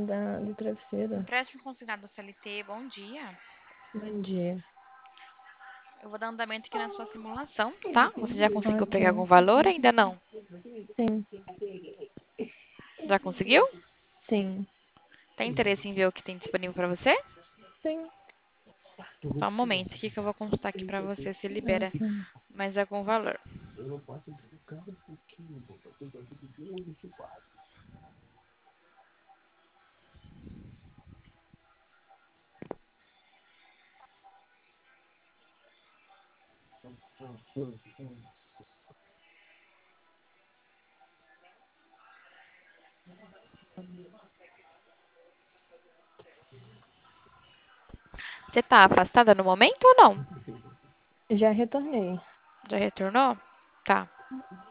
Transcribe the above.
do travesseiro. Empréstimo consignado CLT, bom dia. Bom dia. Eu vou dar andamento aqui na sua simulação, tá? Você já conseguiu pegar algum Ok. valor? Ainda não. Sim, Já conseguiu? sim, Tem interesse em ver o que tem disponível para você? sim. Só um momento aqui que eu vou consultar aqui para você se libera Ok. mais algum valor. Você tá afastada no momento ou não? Já retornei. Já retornou? Tá.